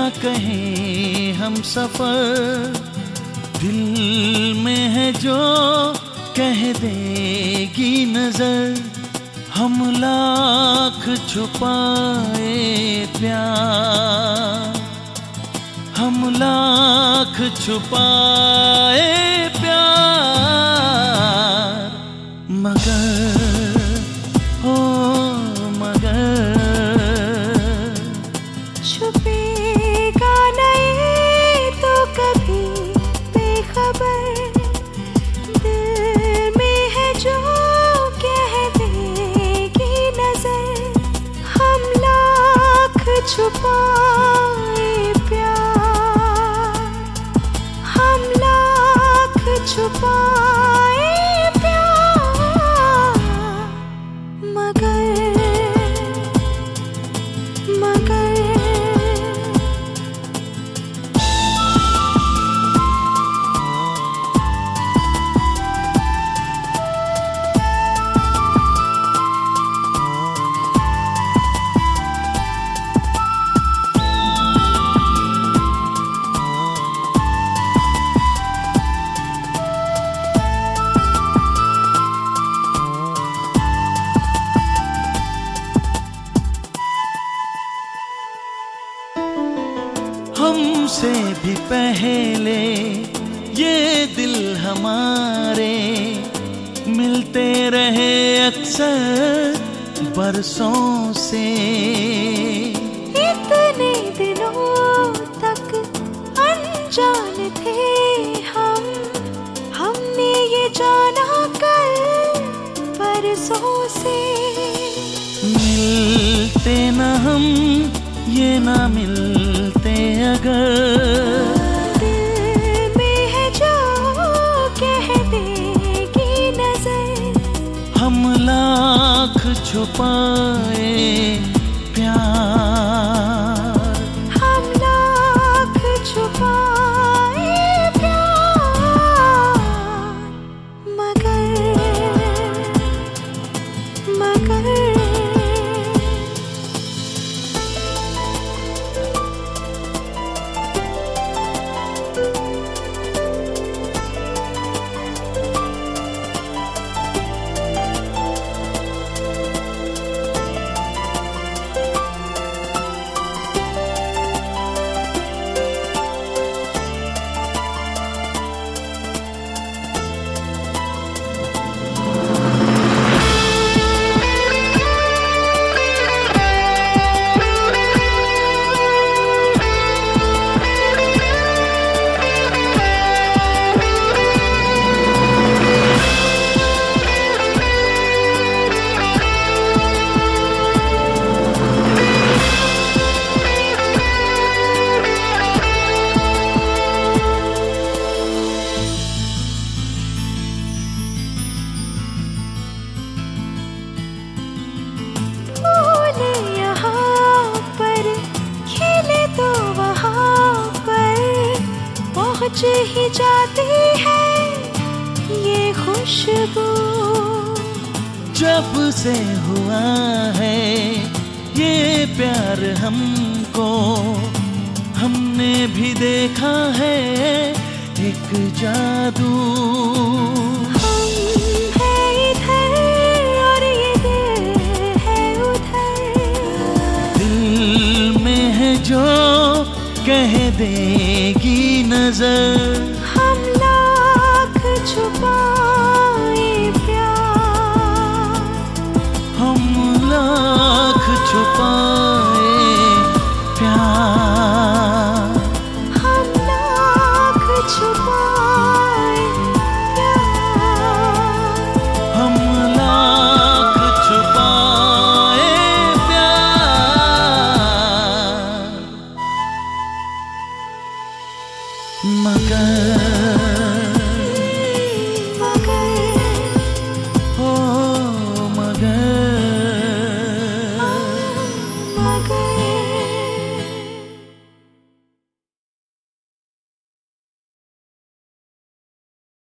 कहें हम सफर, दिल में है जो कह देगी नजर। हम लाख छुपाए प्यार, हम लाख छुपाए प्यार, मगर हो मगर छुपेगा नहीं तो कभी बेखबर, दिल में है जो कह देगी नजर। हम लाख छुपाए प्यार, हम लाख छुपाए प्यार, मगर हमसे भी पहले ये दिल हमारे मिलते रहे अक्सर बरसों से। इतने दिनों तक अनजान थे हम, हमने ये जाना कल बरसों से। मिलते न हम ये ना मिलते अगर, दिल में है जो कह देगी नजर। हम लाख छुपाए प्यार, हम लाख छुपाए प्यार, मगर पहुँच ही जाती है ये खुशबू। जब से हुआ है ये प्यार हमको, हमने भी देखा है एक जादू। हम हैं इधर और ये दिल है उधर, दिल में है जो कह देगी नजर। हम लाख छुपाए प्यार, हम लाख छुपाए प्यार, हम लाख छुपाए प्यार, हम लाख छुपाए प्यार, मगर